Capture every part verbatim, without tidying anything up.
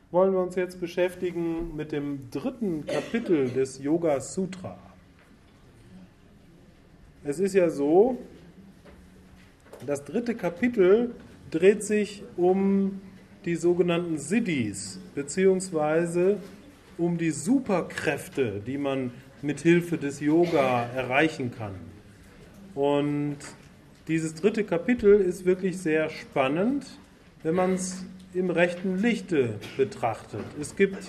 wollen wir uns jetzt beschäftigen mit dem dritten Kapitel des Yoga Sutra. Es ist ja so, das dritte Kapitel dreht sich um die sogenannten Siddhis, beziehungsweise um die Superkräfte, die man mit Hilfe des Yoga erreichen kann. Und dieses dritte Kapitel ist wirklich sehr spannend, wenn man es im rechten Lichte betrachtet. Es gibt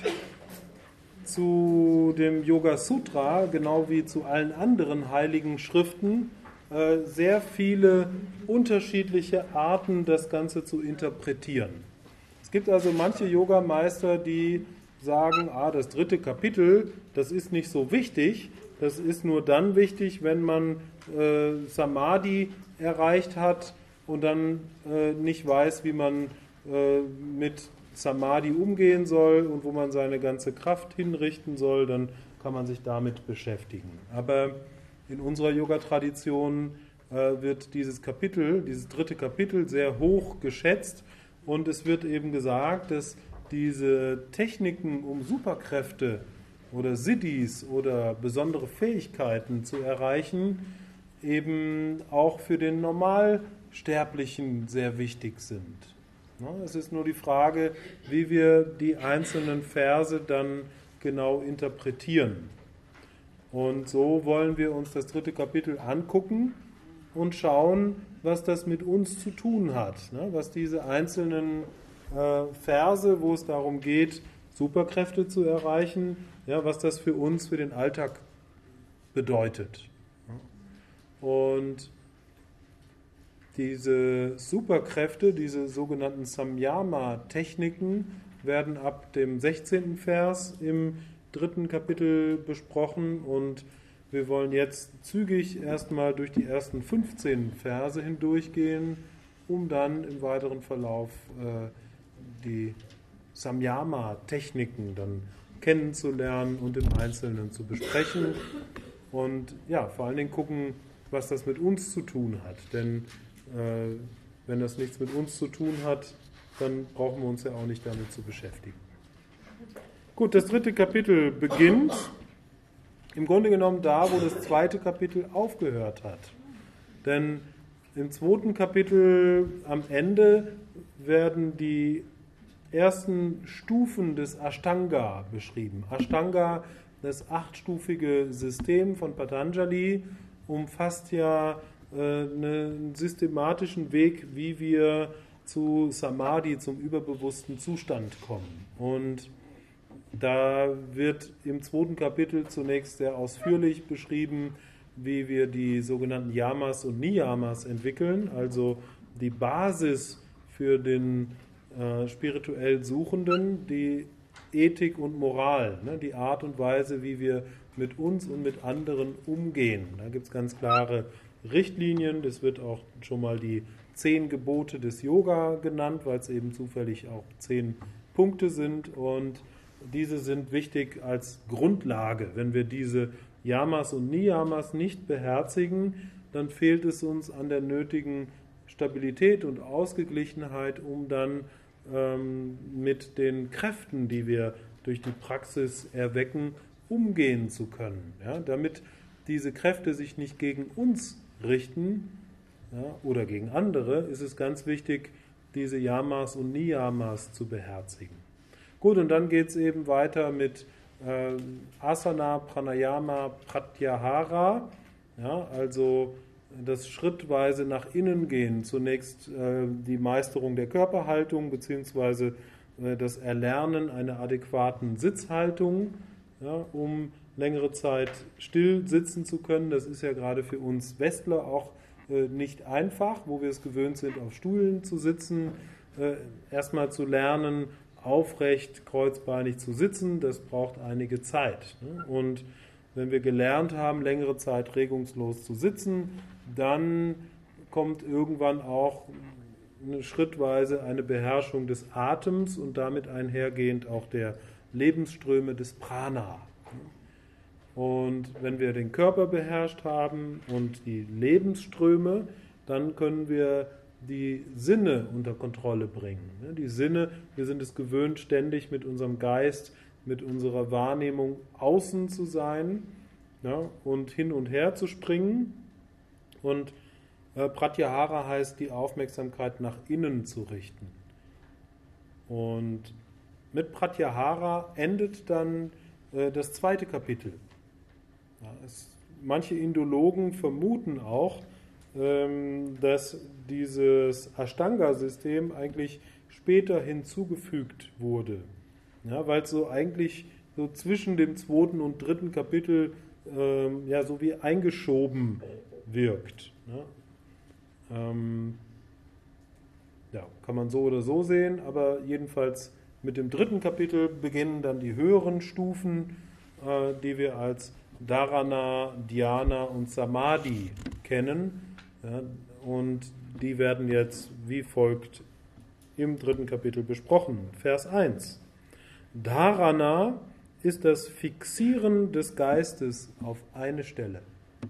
zu dem Yoga Sutra, genau wie zu allen anderen heiligen Schriften, sehr viele unterschiedliche Arten, das Ganze zu interpretieren. Es gibt also manche Yogameister, die sagen, ah, das dritte Kapitel, das ist nicht so wichtig, das ist nur dann wichtig, wenn man äh, Samadhi erreicht hat und dann äh, nicht weiß, wie man äh, mit Samadhi umgehen soll und wo man seine ganze Kraft hinrichten soll, dann kann man sich damit beschäftigen. Aber in unserer Yoga-Tradition äh, wird dieses Kapitel, dieses dritte Kapitel sehr hoch geschätzt und es wird eben gesagt, dass diese Techniken, um Superkräfte oder Siddhis oder besondere Fähigkeiten zu erreichen, eben auch für den Normalsterblichen sehr wichtig sind. Es ist nur die Frage, wie wir die einzelnen Verse dann genau interpretieren. Und so wollen wir uns das dritte Kapitel angucken und schauen, was das mit uns zu tun hat, was diese einzelnen Verse, wo es darum geht, Superkräfte zu erreichen, ja, was das für uns, für den Alltag bedeutet. Und diese Superkräfte, diese sogenannten Samyama-Techniken, werden ab dem sechzehnten Vers im dritten Kapitel besprochen und wir wollen jetzt zügig erstmal durch die ersten fünfzehn Verse hindurchgehen, um dann im weiteren Verlauf äh, die Samyama-Techniken dann kennenzulernen und im Einzelnen zu besprechen und ja, vor allen Dingen gucken, was das mit uns zu tun hat. Denn äh, wenn das nichts mit uns zu tun hat, dann brauchen wir uns ja auch nicht damit zu beschäftigen. Gut, das dritte Kapitel beginnt im Grunde genommen da, wo das zweite Kapitel aufgehört hat. Denn im zweiten Kapitel am Ende werden die ersten Stufen des Ashtanga beschrieben. Ashtanga, das achtstufige System von Patanjali, umfasst ja äh, einen systematischen Weg, wie wir zu Samadhi, zum überbewussten Zustand kommen. Und da wird im zweiten Kapitel zunächst sehr ausführlich beschrieben, wie wir die sogenannten Yamas und Niyamas entwickeln, also die Basis für den äh, spirituell Suchenden, die Ethik und Moral, ne, die Art und Weise, wie wir mit uns und mit anderen umgehen. Da gibt es ganz klare Richtlinien, das wird auch schon mal die zehn Gebote des Yoga genannt, weil es eben zufällig auch zehn Punkte sind und diese sind wichtig als Grundlage. Wenn wir diese Yamas und Niyamas nicht beherzigen, dann fehlt es uns an der nötigen Stabilität und Ausgeglichenheit, um dann ähm, mit den Kräften, die wir durch die Praxis erwecken, umgehen zu können. Ja, damit diese Kräfte sich nicht gegen uns richten, ja, oder gegen andere, ist es ganz wichtig, diese Yamas und Niyamas zu beherzigen. Gut, und dann geht es eben weiter mit äh, Asana, Pranayama, Pratyahara, ja, also das schrittweise nach innen gehen. Zunächst äh, die Meisterung der Körperhaltung bzw. äh, das Erlernen einer adäquaten Sitzhaltung, ja, um längere Zeit still sitzen zu können. Das ist ja gerade für uns Westler auch äh, nicht einfach, wo wir es gewöhnt sind, auf Stühlen zu sitzen, äh, erstmal zu lernen, aufrecht, kreuzbeinig zu sitzen, das braucht einige Zeit. Und wenn wir gelernt haben, längere Zeit regungslos zu sitzen, dann kommt irgendwann auch eine schrittweise eine Beherrschung des Atems und damit einhergehend auch der Lebensströme des Prana. Und wenn wir den Körper beherrscht haben und die Lebensströme, dann können wir die Sinne unter Kontrolle bringen. Die Sinne, wir sind es gewöhnt, ständig mit unserem Geist, mit unserer Wahrnehmung außen zu sein, ja, und hin und her zu springen. Und äh, Pratyahara heißt, die Aufmerksamkeit nach innen zu richten. Und mit Pratyahara endet dann äh, das zweite Kapitel. Ja, es, manche Indologen vermuten auch, ähm, dass dieses Ashtanga-System eigentlich später hinzugefügt wurde. Ja, weil es so eigentlich so zwischen dem zweiten und dritten Kapitel ähm, ja, so wie eingeschoben wirkt. Ja. Ähm, ja, kann man so oder so sehen, aber jedenfalls mit dem dritten Kapitel beginnen dann die höheren Stufen, äh, die wir als Dharana, Dhyana und Samadhi kennen. Ja, und die werden jetzt wie folgt im dritten Kapitel besprochen. Vers eins. Dharana ist das Fixieren des Geistes auf eine Stelle.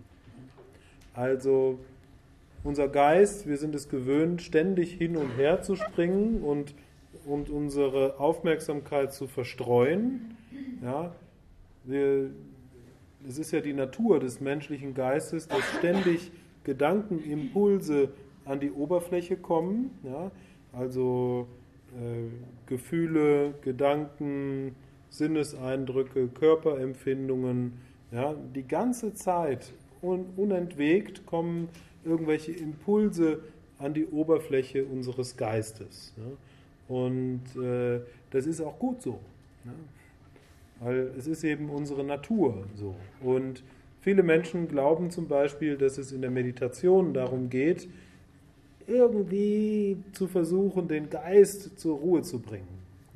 Also unser Geist, wir sind es gewöhnt, ständig hin und her zu springen und, und unsere Aufmerksamkeit zu verstreuen. Ja, wir, es ist ja die Natur des menschlichen Geistes, dass ständig Gedankenimpulse an die Oberfläche kommen. Ja, also äh, Gefühle, Gedanken, Sinneseindrücke, Körperempfindungen. Ja, die ganze Zeit un, unentwegt kommen irgendwelche Impulse an die Oberfläche unseres Geistes. Ja? Und äh, das ist auch gut so. Ja? Weil es ist eben unsere Natur so. Und viele Menschen glauben zum Beispiel, dass es in der Meditation darum geht, irgendwie zu versuchen, den Geist zur Ruhe zu bringen.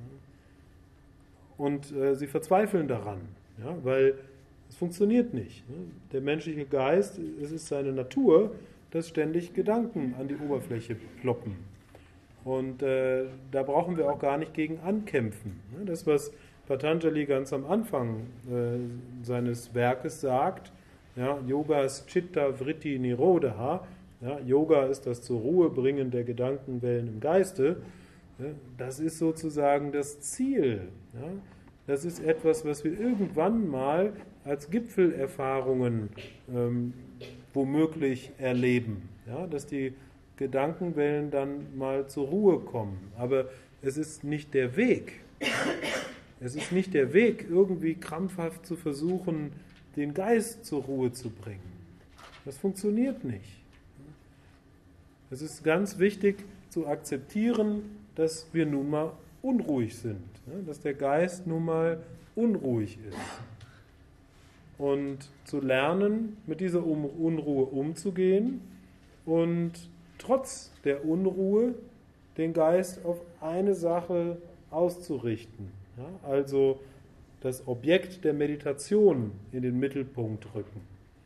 Und äh, sie verzweifeln daran, ja? Weil es funktioniert nicht. Ne? Der menschliche Geist, es ist seine Natur, dass ständig Gedanken an die Oberfläche ploppen. Und äh, da brauchen wir auch gar nicht gegen ankämpfen. Ne? Das, was Patanjali ganz am Anfang äh, seines Werkes sagt, ja, Yoga ist Chitta Vritti Nirodha, ja, Yoga ist das zur Ruhe bringen der Gedankenwellen im Geiste, ja, das ist sozusagen das Ziel. Ja? Das ist etwas, was wir irgendwann mal als Gipfelerfahrungen ähm, womöglich erleben, ja, dass die Gedankenwellen dann mal zur Ruhe kommen. Aber es ist nicht der Weg. Es ist nicht der Weg, irgendwie krampfhaft zu versuchen, den Geist zur Ruhe zu bringen. Das funktioniert nicht. Es ist ganz wichtig zu akzeptieren, dass wir nun mal unruhig sind, dass der Geist nun mal unruhig ist. Und zu lernen, mit dieser Unruhe umzugehen und trotz der Unruhe den Geist auf eine Sache auszurichten. Ja, also das Objekt der Meditation in den Mittelpunkt rücken.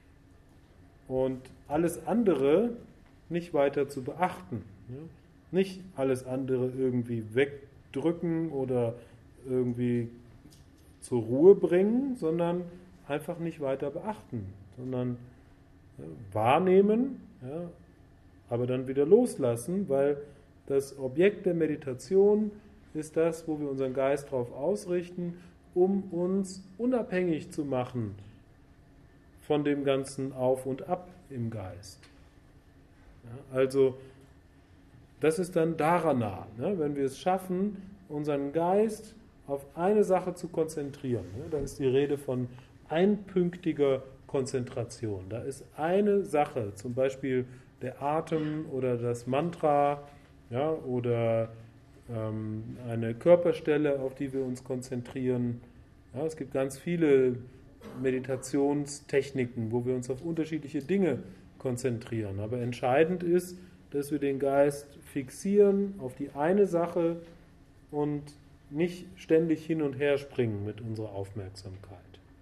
Und alles andere nicht weiter zu beachten. Ja, nicht alles andere irgendwie wegdrücken oder irgendwie zur Ruhe bringen, sondern einfach nicht weiter beachten, sondern ja, wahrnehmen, ja, aber dann wieder loslassen, weil das Objekt der Meditation ist das, wo wir unseren Geist darauf ausrichten, um uns unabhängig zu machen von dem ganzen Auf und Ab im Geist. Ja, also das ist dann Dharana, ne, wenn wir es schaffen, unseren Geist auf eine Sache zu konzentrieren. Ne, dann ist die Rede von einpünktiger Konzentration. Da ist eine Sache, zum Beispiel der Atem oder das Mantra, ja, oder ähm, eine Körperstelle, auf die wir uns konzentrieren. Ja, es gibt ganz viele Meditationstechniken, wo wir uns auf unterschiedliche Dinge konzentrieren. Aber entscheidend ist, dass wir den Geist fixieren auf die eine Sache und nicht ständig hin und her springen mit unserer Aufmerksamkeit.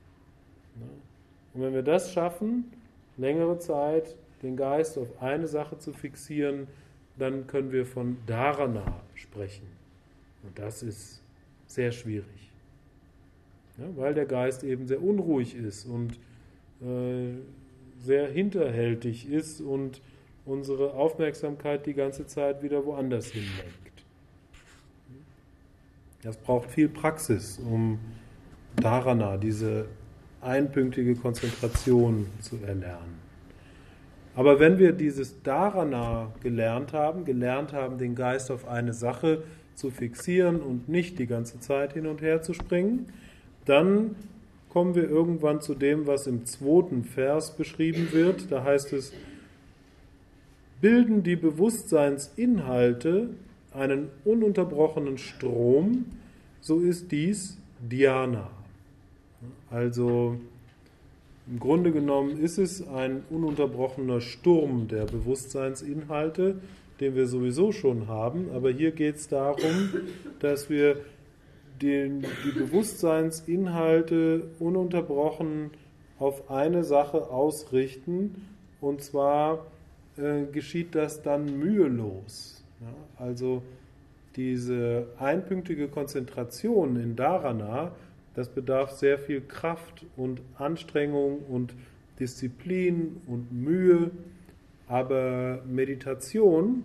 Und wenn wir das schaffen, längere Zeit den Geist auf eine Sache zu fixieren, dann können wir von Dharana sprechen. Und das ist sehr schwierig, ja, weil der Geist eben sehr unruhig ist und äh, sehr hinterhältig ist und unsere Aufmerksamkeit die ganze Zeit wieder woanders hinlenkt. Das braucht viel Praxis, um Dharana, diese einpünktige Konzentration zu erlernen. Aber wenn wir dieses Dharana gelernt haben, gelernt haben, den Geist auf eine Sache zu fixieren und nicht die ganze Zeit hin und her zu springen, dann kommen wir irgendwann zu dem, was im zweiten Vers beschrieben wird. Da heißt es, bilden die Bewusstseinsinhalte einen ununterbrochenen Strom, so ist dies Dhyana. Also im Grunde genommen ist es ein ununterbrochener Sturm der Bewusstseinsinhalte, den wir sowieso schon haben, aber hier geht es darum, dass wir den, die Bewusstseinsinhalte ununterbrochen auf eine Sache ausrichten, und zwar äh, geschieht das dann mühelos. Ja, also diese einpünktige Konzentration in Dharana, das bedarf sehr viel Kraft und Anstrengung und Disziplin und Mühe, aber Meditation,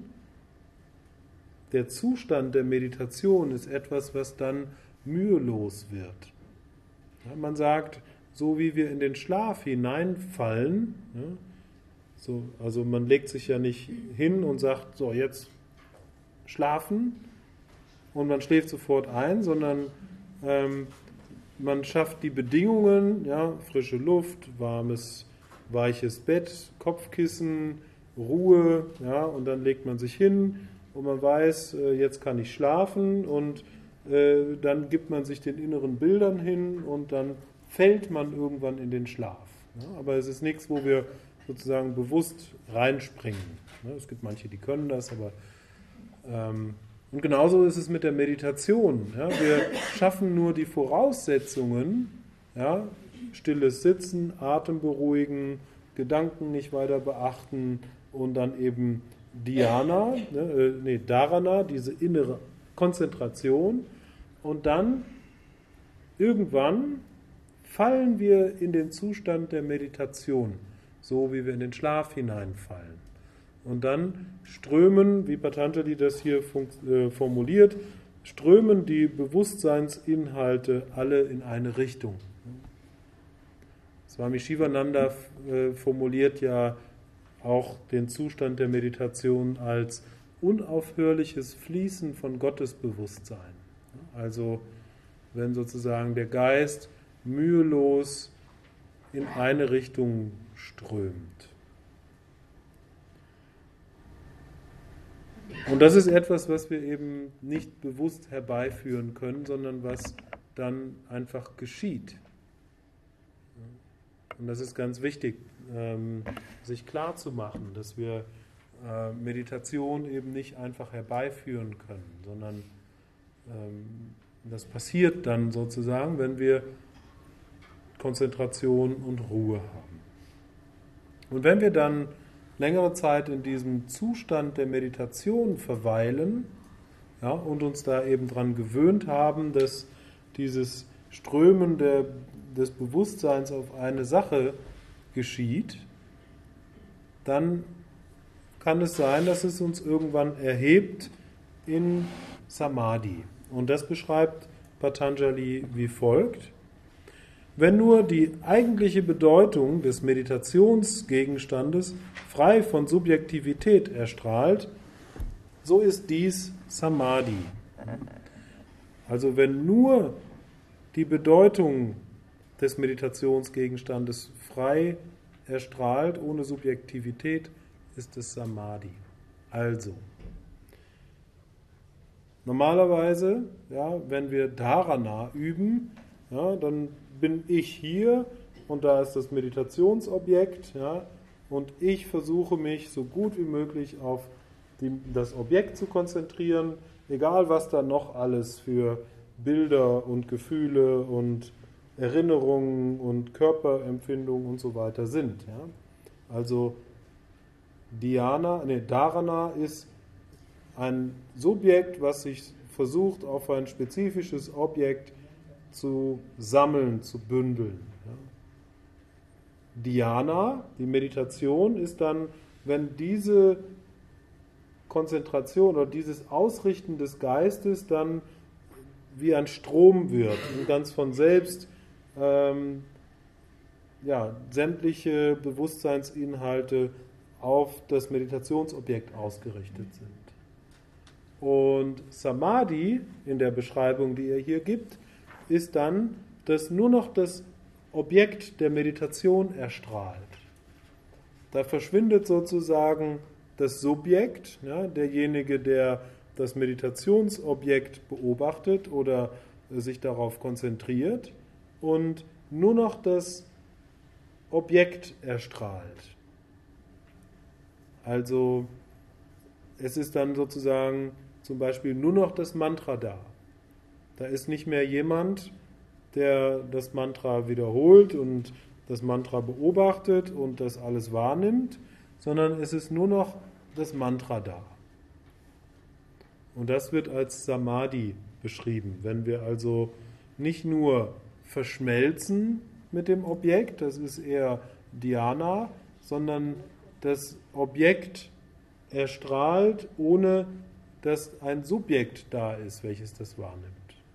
der Zustand der Meditation ist etwas, was dann mühelos wird. Ja, man sagt, so wie wir in den Schlaf hineinfallen, ja, so, also man legt sich ja nicht hin und sagt, so jetzt schlafen und man schläft sofort ein, sondern ähm, man schafft die Bedingungen, ja, frische Luft, warmes, weiches Bett, Kopfkissen, Ruhe, ja, und dann legt man sich hin und man weiß, äh, jetzt kann ich schlafen, und äh, dann gibt man sich den inneren Bildern hin und dann fällt man irgendwann in den Schlaf. Ja, aber es ist nichts, wo wir sozusagen bewusst reinspringen. Ja, es gibt manche, die können das, aber ähm, und genauso ist es mit der Meditation. Ja, wir schaffen nur die Voraussetzungen, ja, stilles Sitzen, Atem beruhigen, Gedanken nicht weiter beachten und dann eben Dhyana, ne, äh, nee, Dharana, diese innere Konzentration, und dann irgendwann fallen wir in den Zustand der Meditation, so wie wir in den Schlaf hineinfallen. Und dann strömen, wie Patanjali das hier formuliert, strömen die Bewusstseinsinhalte alle in eine Richtung. Swami Shivananda formuliert ja auch den Zustand der Meditation als unaufhörliches Fließen von Gottesbewusstsein. Also wenn sozusagen der Geist mühelos in eine Richtung strömt. Und das ist etwas, was wir eben nicht bewusst herbeiführen können, sondern was dann einfach geschieht. Und das ist ganz wichtig, sich klar zu machen, dass wir Meditation eben nicht einfach herbeiführen können, sondern das passiert dann sozusagen, wenn wir Konzentration und Ruhe haben. Und wenn wir dann längere Zeit in diesem Zustand der Meditation verweilen, ja, und uns da eben dran gewöhnt haben, dass dieses Strömen der, des Bewusstseins auf eine Sache geschieht, dann kann es sein, dass es uns irgendwann erhebt in Samadhi. Und das beschreibt Patanjali wie folgt: Wenn nur die eigentliche Bedeutung des Meditationsgegenstandes frei von Subjektivität erstrahlt, so ist dies Samadhi. Also wenn nur die Bedeutung des Meditationsgegenstandes frei erstrahlt, ohne Subjektivität, ist es Samadhi. Also, normalerweise, ja, wenn wir Dharana üben, ja, dann bin ich hier und da ist das Meditationsobjekt, ja, und ich versuche mich so gut wie möglich auf die, das Objekt zu konzentrieren, egal was da noch alles für Bilder und Gefühle und Erinnerungen und Körperempfindungen und so weiter sind. Ja. Also Dhyana, nee, Dharana ist ein Subjekt, was sich versucht, auf ein spezifisches Objekt zu sammeln, zu bündeln. Ja. Dhyana, die Meditation, ist dann wenn diese Konzentration oder dieses Ausrichten des Geistes dann wie ein Strom wird und ganz von selbst ähm, ja, sämtliche Bewusstseinsinhalte auf das Meditationsobjekt ausgerichtet sind. Und Samadhi in der Beschreibung, die er hier gibt, ist dann, dass nur noch das Objekt der Meditation erstrahlt. Da verschwindet sozusagen das Subjekt, ja, derjenige, der das Meditationsobjekt beobachtet oder sich darauf konzentriert, und nur noch das Objekt erstrahlt. Also es ist dann sozusagen zum Beispiel nur noch das Mantra da. Da ist nicht mehr jemand, der das Mantra wiederholt und das Mantra beobachtet und das alles wahrnimmt, sondern es ist nur noch das Mantra da. Und das wird als Samadhi beschrieben. Wenn wir also nicht nur verschmelzen mit dem Objekt, das ist eher Dhyana, sondern das Objekt erstrahlt, ohne dass ein Subjekt da ist, welches das wahrnimmt.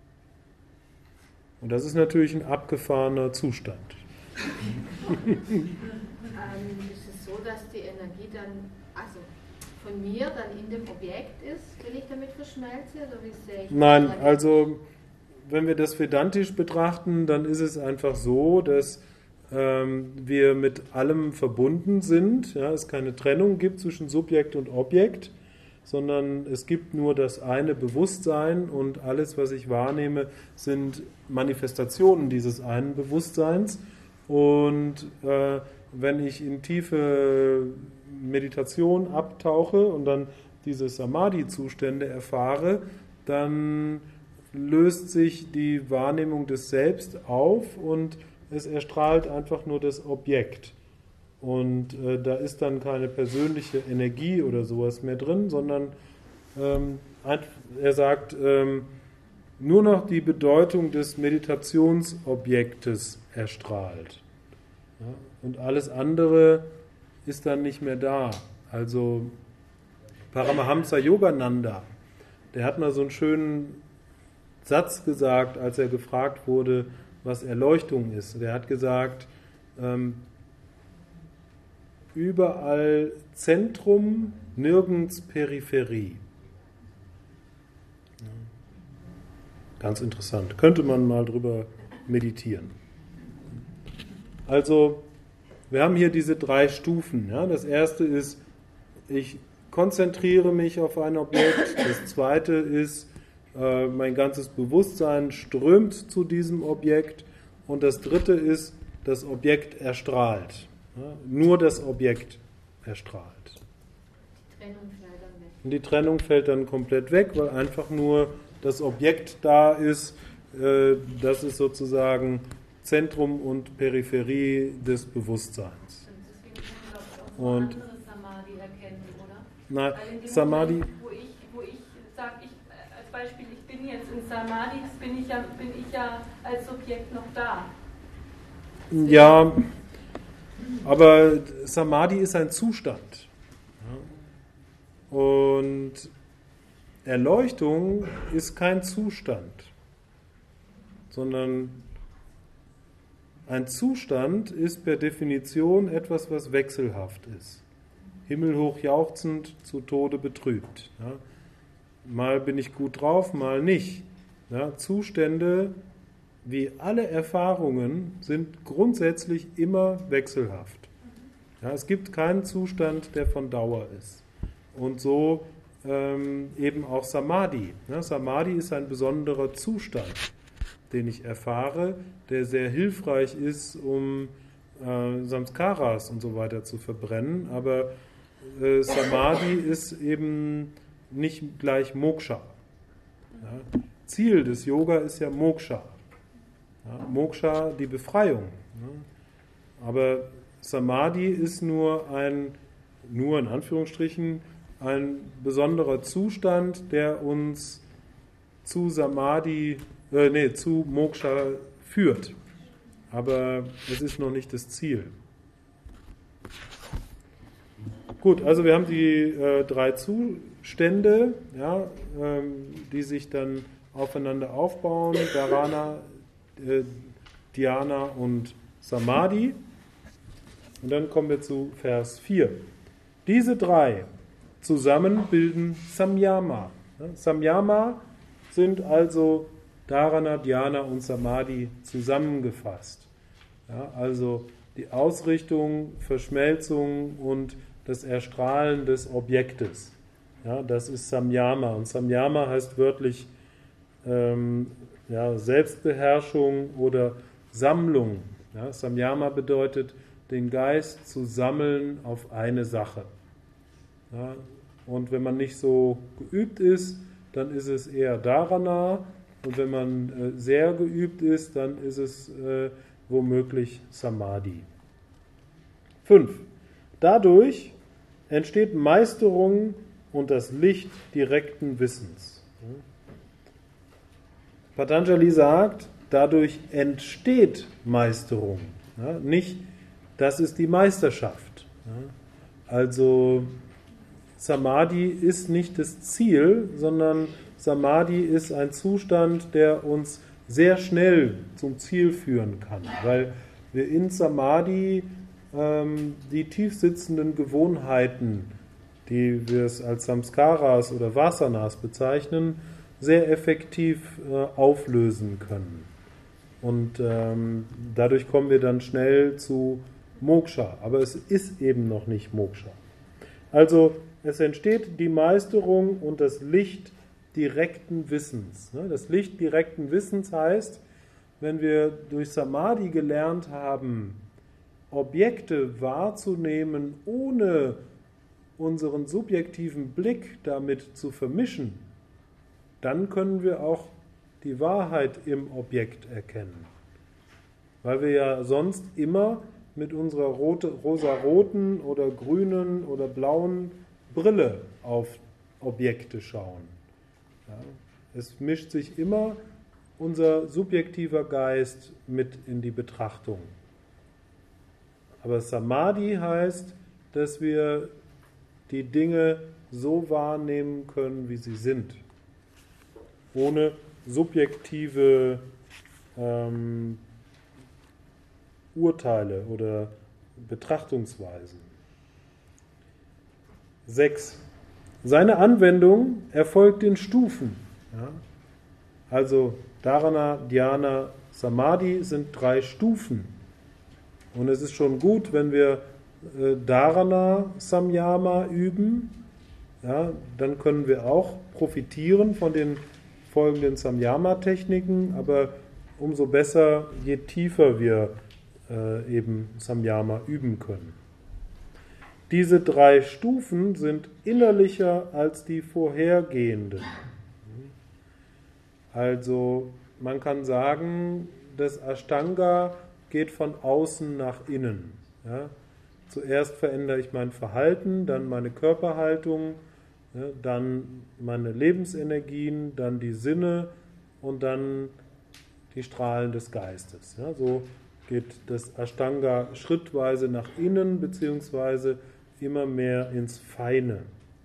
Und das ist natürlich ein abgefahrener Zustand. ähm, ist es so, dass die Energie dann, also von mir dann in dem Objekt ist, wenn ich damit verschmelze? Oder wie sehe ich Nein, das? also wenn wir das vedantisch betrachten, dann ist es einfach so, dass ähm, wir mit allem verbunden sind, ja, es keine Trennung gibt zwischen Subjekt und Objekt, sondern es gibt nur das eine Bewusstsein und alles, was ich wahrnehme, sind Manifestationen dieses einen Bewusstseins. Und äh, wenn ich in tiefe Meditation abtauche und dann diese Samadhi-Zustände erfahre, dann löst sich die Wahrnehmung des Selbst auf und es erstrahlt einfach nur das Objekt. Und äh, da ist dann keine persönliche Energie oder sowas mehr drin, sondern ähm, er sagt, ähm, nur noch die Bedeutung des Meditationsobjektes erstrahlt. Ja, und alles andere ist dann nicht mehr da. Also Paramahamsa Yogananda, der hat mal so einen schönen Satz gesagt, als er gefragt wurde, was Erleuchtung ist. Der hat gesagt, ähm, überall Zentrum, nirgends Peripherie. Ja. Ganz interessant. Könnte man mal drüber meditieren. Also, wir haben hier diese drei Stufen. Ja. Das erste ist, ich konzentriere mich auf ein Objekt. Das zweite ist, äh, mein ganzes Bewusstsein strömt zu diesem Objekt. Und das dritte ist, das Objekt erstrahlt. Ja, nur das Objekt erstrahlt. Die Trennung fällt dann weg. Und die Trennung fällt dann komplett weg, weil einfach nur das Objekt da ist. Äh, das ist sozusagen Zentrum und Peripherie des Bewusstseins. Und deswegen können wir auch so Und andere Samadhi erkennen, oder? Nein, Weil in dem Samadhi. Moment, wo ich, wo ich sage, ich, als Beispiel, ich bin jetzt in Samadhi, bin ich ja, bin ich ja als Subjekt noch da. Deswegen Ja, aber Samadhi ist ein Zustand. Ja. Und Erleuchtung ist kein Zustand, sondern ein Zustand ist per Definition etwas, was wechselhaft ist. Himmelhoch jauchzend, zu Tode betrübt. Ja. Mal bin ich gut drauf, mal nicht. Ja, Zustände, wie alle Erfahrungen, sind grundsätzlich immer wechselhaft. Ja, es gibt keinen Zustand, der von Dauer ist. Und so ähm, eben auch Samadhi. Ja, Samadhi ist ein besonderer Zustand, den ich erfahre, der sehr hilfreich ist, um äh, Samskaras und so weiter zu verbrennen. Aber äh, Samadhi ist eben nicht gleich Moksha. Ja, Ziel des Yoga ist ja Moksha. Ja, Moksha, die Befreiung. Ja. Aber Samadhi ist nur ein, nur in Anführungsstrichen, ein besonderer Zustand, der uns zu Samadhi, äh, nee, zu Moksha führt. Aber es ist noch nicht das Ziel. Gut. Gut, also wir haben die äh, drei Zustände, ja, ähm, die sich dann aufeinander aufbauen, Dharana, äh, Dhyana und Samadhi. Und dann kommen wir zu Vers vier. Diese drei zusammen bilden Samyama. Ja, Samyama sind also Dharana, Dhyana und Samadhi zusammengefasst. Ja, also die Ausrichtung, Verschmelzung und das Erstrahlen des Objektes. Ja, das ist Samyama. Und Samyama heißt wörtlich ähm, ja, Selbstbeherrschung oder Sammlung. Ja, Samyama bedeutet, den Geist zu sammeln auf eine Sache. Ja, und wenn man nicht so geübt ist, dann ist es eher Dharana. Und wenn man äh, sehr geübt ist, dann ist es äh, womöglich Samadhi. Fünf. Dadurch entsteht Meisterung und das Licht direkten Wissens. Patanjali sagt, dadurch entsteht Meisterung. Ja, nicht, das ist die Meisterschaft. Ja, also Samadhi ist nicht das Ziel, sondern Samadhi ist ein Zustand, der uns sehr schnell zum Ziel führen kann, weil wir in Samadhi ähm, die tiefsitzenden Gewohnheiten, die wir es als Samskaras oder Vasanas bezeichnen, sehr effektiv äh, auflösen können. Und ähm, dadurch kommen wir dann schnell zu Moksha. Aber es ist eben noch nicht Moksha. Also es entsteht die Meisterung und das Licht direkten Wissens. Das Licht direkten Wissens heißt, wenn wir durch Samadhi gelernt haben, Objekte wahrzunehmen, ohne unseren subjektiven Blick damit zu vermischen, dann können wir auch die Wahrheit im Objekt erkennen. Weil wir ja sonst immer mit unserer rote, rosaroten oder grünen oder blauen Brille auf Objekte schauen. Ja, es mischt sich immer unser subjektiver Geist mit in die Betrachtung. Aber Samadhi heißt, dass wir die Dinge so wahrnehmen können, wie sie sind, ohne subjektive ähm, Urteile oder Betrachtungsweisen. Sechs. Seine Anwendung erfolgt in Stufen. Ja? Also Dharana, Dhyana, Samadhi sind drei Stufen. Und es ist schon gut, wenn wir äh, Dharana Samyama üben, ja, dann können wir auch profitieren von den folgenden Samyama-Techniken, aber umso besser, je tiefer wir äh, eben Samyama üben können. Diese drei Stufen sind innerlicher als die vorhergehenden. Also man kann sagen, das Ashtanga geht von außen nach innen. Ja? Zuerst verändere ich mein Verhalten, dann meine Körperhaltung, ja, dann meine Lebensenergien, dann die Sinne und dann die Strahlen des Geistes. Ja? So geht das Ashtanga schrittweise nach innen, beziehungsweise immer mehr ins Feine.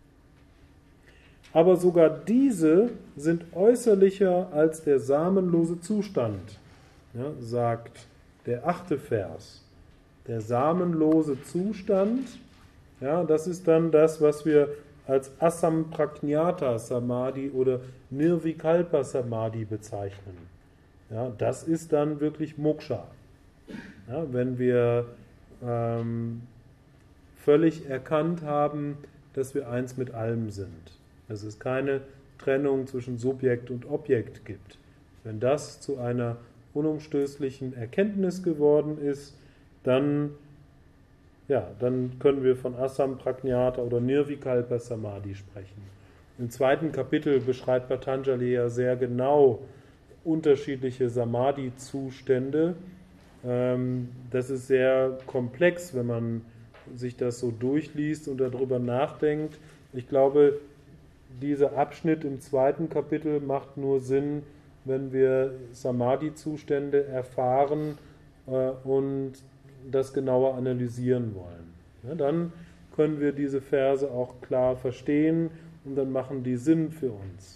Aber sogar diese sind äußerlicher als der samenlose Zustand, ja, sagt der achte Vers. Der samenlose Zustand, ja, das ist dann das, was wir als Asamprajñāta Samadhi oder Nirvikalpa Samadhi bezeichnen. Ja, das ist dann wirklich Moksha. Ja, wenn wir ähm, völlig erkannt haben, dass wir eins mit allem sind. Dass es keine Trennung zwischen Subjekt und Objekt gibt. Wenn das zu einer unumstößlichen Erkenntnis geworden ist, dann, ja, dann können wir von Asamprajñāta oder Nirvikalpa Samadhi sprechen. Im zweiten Kapitel beschreibt Patanjali ja sehr genau unterschiedliche Samadhi-Zustände. Das ist sehr komplex, wenn man sich das so durchliest und darüber nachdenkt. Ich glaube, dieser Abschnitt im zweiten Kapitel macht nur Sinn, wenn wir Samadhi-Zustände erfahren äh, und das genauer analysieren wollen. Ja, dann können wir diese Verse auch klar verstehen und dann machen die Sinn für uns.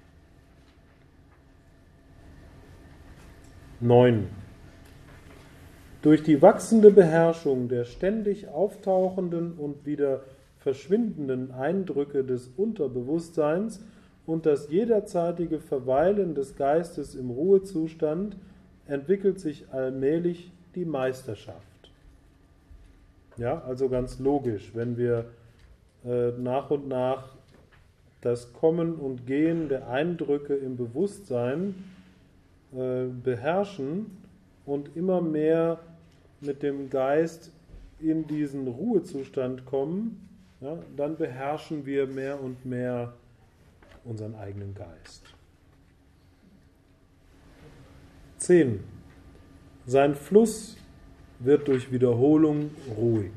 neun. Durch die wachsende Beherrschung der ständig auftauchenden und wieder verschwindenden Eindrücke des Unterbewusstseins und das jederzeitige Verweilen des Geistes im Ruhezustand entwickelt sich allmählich die Meisterschaft. Ja, also ganz logisch, wenn wir äh, nach und nach das Kommen und Gehen der Eindrücke im Bewusstsein äh, beherrschen und immer mehr mit dem Geist in diesen Ruhezustand kommen, ja, dann beherrschen wir mehr und mehr unseren eigenen Geist. zehn. Sein Fluss wird durch Wiederholung ruhig.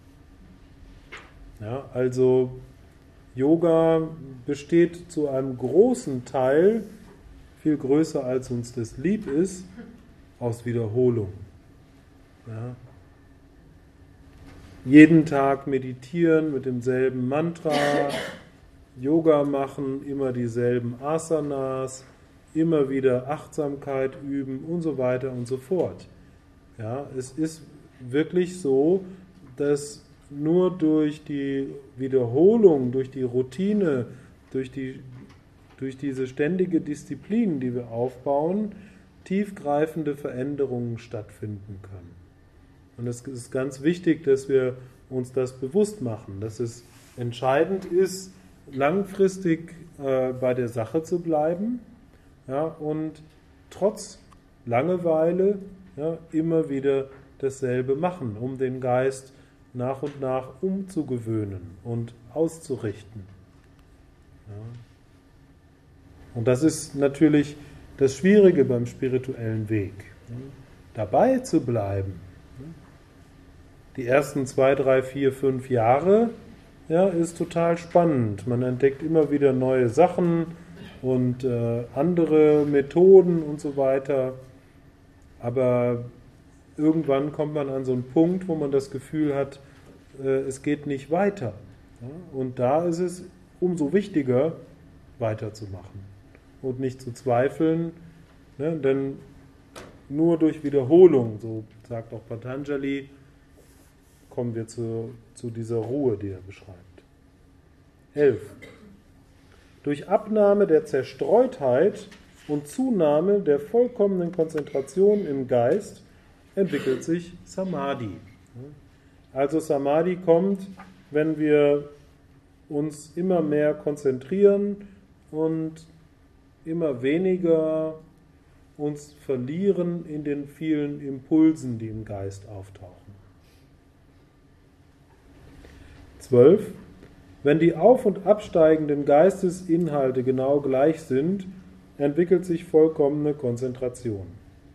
Ja, also Yoga besteht zu einem großen Teil, viel größer als uns das lieb ist, aus Wiederholung. Ja. Jeden Tag meditieren mit demselben Mantra, Yoga machen, immer dieselben Asanas, immer wieder Achtsamkeit üben und so weiter und so fort. Ja, es ist wirklich so, dass nur durch die Wiederholung, durch die Routine, durch, die, durch diese ständige Disziplin, die wir aufbauen, tiefgreifende Veränderungen stattfinden können. Und es ist ganz wichtig, dass wir uns das bewusst machen, dass es entscheidend ist, langfristig äh, bei der Sache zu bleiben, ja, und trotz Langeweile ja, immer wieder dasselbe machen, um den Geist nach und nach umzugewöhnen und auszurichten. Ja. Und das ist natürlich das Schwierige beim spirituellen Weg, ja, dabei zu bleiben. Die ersten zwei, drei, vier, fünf Jahre ja, ist total spannend. Man entdeckt immer wieder neue Sachen und äh, andere Methoden und so weiter. Aber irgendwann kommt man an so einen Punkt, wo man das Gefühl hat, äh, es geht nicht weiter. Ja? Und da ist es umso wichtiger, weiterzumachen und nicht zu zweifeln, ne? Denn nur durch Wiederholung, so sagt auch Patanjali, kommen wir zu, zu dieser Ruhe, die er beschreibt. elf. Durch Abnahme der Zerstreutheit und Zunahme der vollkommenen Konzentration im Geist entwickelt sich Samadhi. Also Samadhi kommt, wenn wir uns immer mehr konzentrieren und immer weniger uns verlieren in den vielen Impulsen, die im Geist auftauchen. zwölf. Wenn die auf- und absteigenden Geistesinhalte genau gleich sind, entwickelt sich vollkommene Konzentration.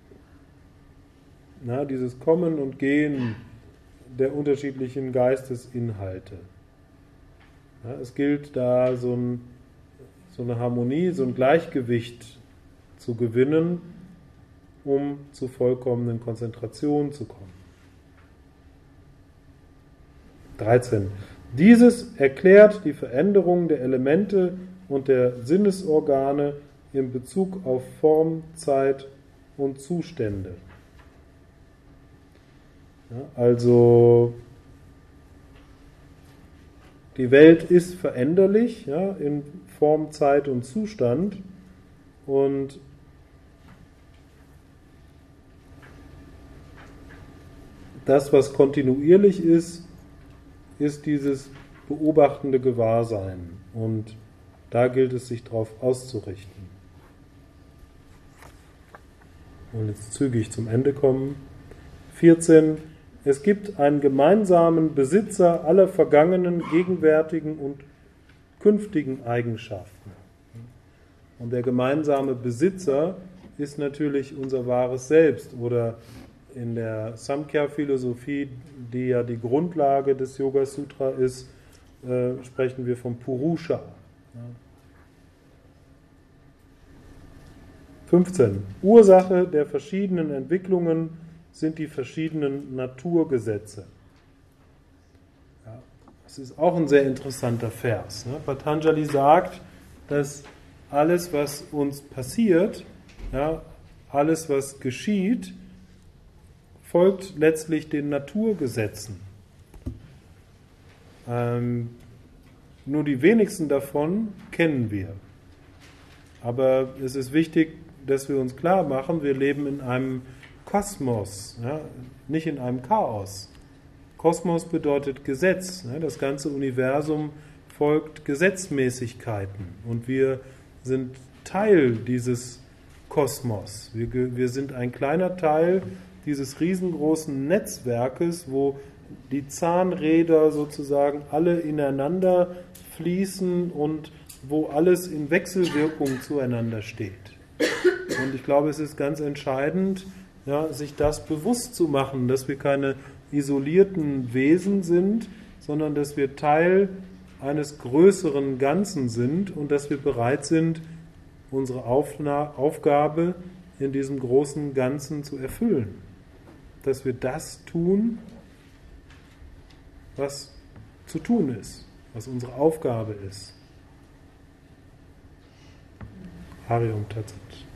Na, dieses Kommen und Gehen der unterschiedlichen Geistesinhalte. Ja, es gilt da so, ein, so eine Harmonie, so ein Gleichgewicht zu gewinnen, um zu vollkommenen Konzentration zu kommen. dreizehn. Dieses erklärt die Veränderung der Elemente und der Sinnesorgane in Bezug auf Form, Zeit und Zustände. Ja, also die Welt ist veränderlich, ja, in Form, Zeit und Zustand, und das, was kontinuierlich ist, ist dieses beobachtende Gewahrsein, und da gilt es, sich darauf auszurichten. Und jetzt zügig zum Ende kommen. vierzehn. Es gibt einen gemeinsamen Besitzer aller vergangenen, gegenwärtigen und künftigen Eigenschaften. Und der gemeinsame Besitzer ist natürlich unser wahres Selbst, oder in der Samkhya-Philosophie, die ja die Grundlage des Yoga-Sutra ist, äh, sprechen wir vom Purusha. Ja. fünfzehn. Ursache der verschiedenen Entwicklungen sind die verschiedenen Naturgesetze. Ja. Das ist auch ein sehr interessanter Vers. Ne? Patanjali sagt, dass alles, was uns passiert, ja, alles, was geschieht, folgt letztlich den Naturgesetzen. Ähm, nur die wenigsten davon kennen wir. Aber es ist wichtig, dass wir uns klar machen, wir leben in einem Kosmos, ja, nicht in einem Chaos. Kosmos bedeutet Gesetz. Ne? Das ganze Universum folgt Gesetzmäßigkeiten und wir sind Teil dieses Kosmos. Wir, wir sind ein kleiner Teil dieses riesengroßen Netzwerkes, wo die Zahnräder sozusagen alle ineinander fließen und wo alles in Wechselwirkung zueinander steht. Und ich glaube, es ist ganz entscheidend, ja, sich das bewusst zu machen, dass wir keine isolierten Wesen sind, sondern dass wir Teil eines größeren Ganzen sind und dass wir bereit sind, unsere Aufna- Aufgabe in diesem großen Ganzen zu erfüllen. Dass wir das tun, was zu tun ist, was unsere Aufgabe ist. Harium Tatsat.